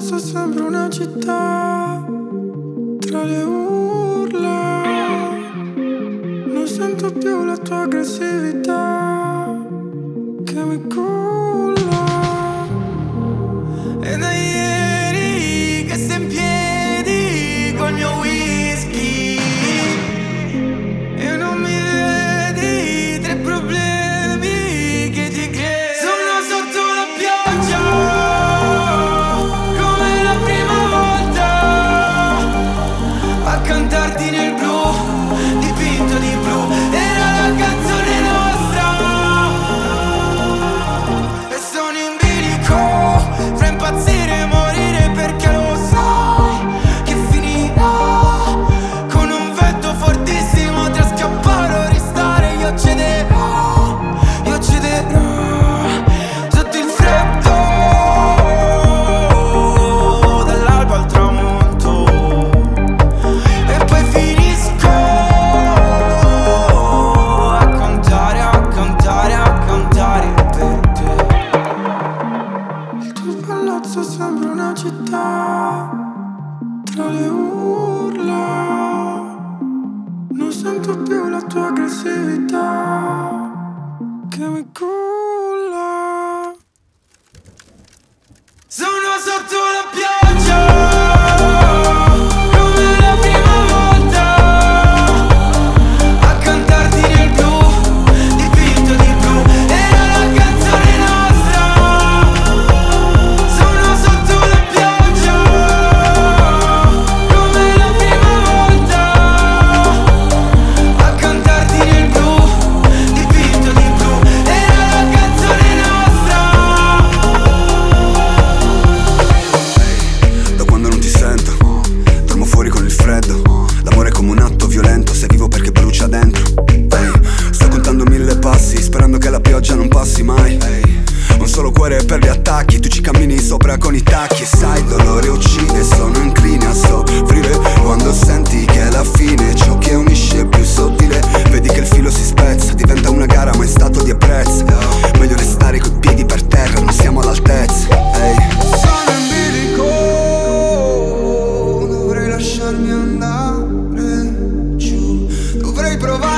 palazzo sembra una città tra le urla. Non sento più la tua aggressività che mi culla. E da ieri che sei in piedi col mio whisky e non mi vedi, tre problemi che ti crei. Sono sotto la pioggia come la prima volta, a cantarti nel blu, dipinto di blu. Era la canzone nostra e sono in bilico fra impazzire e morire, perché lo sai che finirà con un vento fortissimo tra scappare o restare. Io cederò sotto il freddo dall'alba al tramonto e poi finisco a cantare per te. Il tuo palazzo sembra una città tra le urla. Non sento più la tua aggressività che mi culla. Sono sotto la pioggia come la prima volta, a cantarti nel blu, dipinto di blu. Era la canzone nostra. Sono sotto la pioggia come la prima volta, a cantarti nel blu, dipinto di blu. Era la canzone nostra. Da quando non ti sento, dormo fuori con il freddo. L'amore è come un atto violento, se vivo perché brucia dentro. Sto contando 1000 passi, sperando che la pioggia non passi mai. Un solo cuore per gli attacchi, tu ci cammini sopra con i tacchi. E sai, il dolore uccide, sono incline a soffrire quando senti che è la fine, ciò che unisce è più sottile. Vedi che il filo si spezza, diventa una gara ma in stato di ebbrezza. Meglio restare coi piedi per terra, non siamo all'altezza. Sono in bilico, dovrei lasciarmi andare giù, dovrei provare